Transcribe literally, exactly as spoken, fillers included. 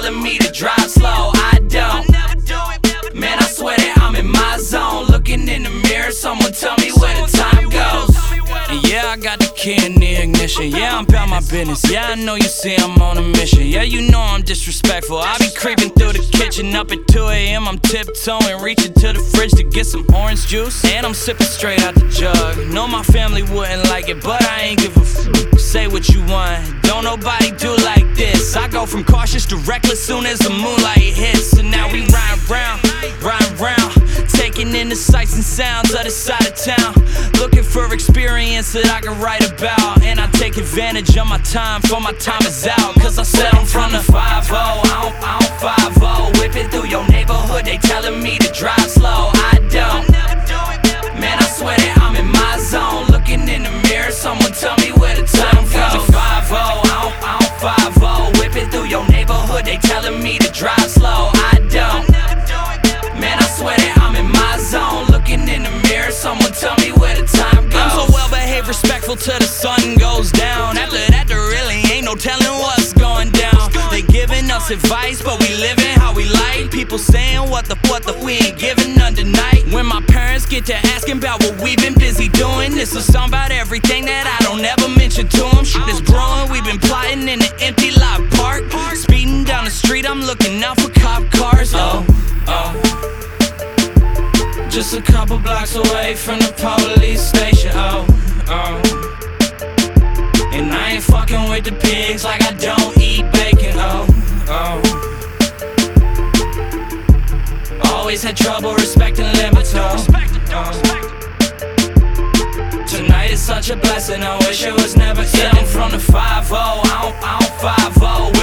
telling me to drive slow. I don't. Man, I swear that I'm in my zone. Looking in the mirror, someone tell me where the time goes. And yeah, I got the key in the ignition. Yeah, I'm about my business. Yeah, I know you see I'm on a mission. Yeah, you know I'm disrespectful. I be creeping through the kitchen up at two A M I'm tiptoeing, reaching to the fridge to get some orange juice. And I'm sipping straight out the jug. Know my family wouldn't like it, but I ain't give a f. Say what you want, don't nobody do like this. I go from cautious to reckless soon as the moonlight hits. So now we ride round, ride round, taking in the sights and sounds of the side of town. Looking for experience that I can write about. And I take advantage of my time, for my time is out. Cause I said I'm from the five oh, I don't, I don't five oh. Whipping through your neighborhood, they telling me to drive slow. I don't. Man, I swear that I'm in my zone. Looking in the mirror, someone tell me where the time goes. five oh, I don't, I don't five oh. Whipping through your neighborhood, they telling me to drive slow. I don't. Man, I swear that I'm in my zone. Looking in the mirror, someone tell me where the time goes. I'm so well behaved, respectful till the sun goes down. After that, there really ain't no telling what's going down. They giving us advice, but we living how we like. People saying what the what the we ain't giving none tonight. When my parents get to asking about what we've been busy doing, this is song about everything that I don't ever mention to them. Shit is brewing, we've been plotting in an empty lot park. Speeding down the street, I'm looking out for cop cars. Oh, oh. Just a couple blocks away from the police station. Oh, oh. And I ain't fucking with the pigs like I don't eat bacon. Oh, oh. Always had trouble respecting limits. Oh, oh. Tonight is such a blessing, I wish it was never ending. From the five oh, I don't, I don't five oh.